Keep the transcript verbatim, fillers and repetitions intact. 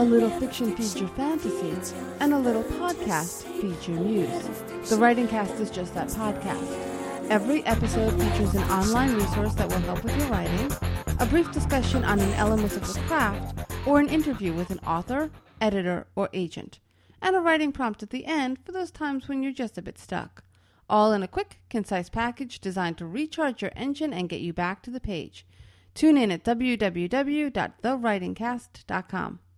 A little fiction feeds your fantasy, and a little podcast feeds your muse. The Writing Cast is just that podcast. Every episode features an online resource that will help with your writing, a brief discussion on an element of the craft, or an interview with an author, editor, or agent, and a writing prompt at the end for those times when you're just a bit stuck. All in a quick, concise package designed to recharge your engine and get you back to the page. Tune in at w w w dot the writing cast dot com.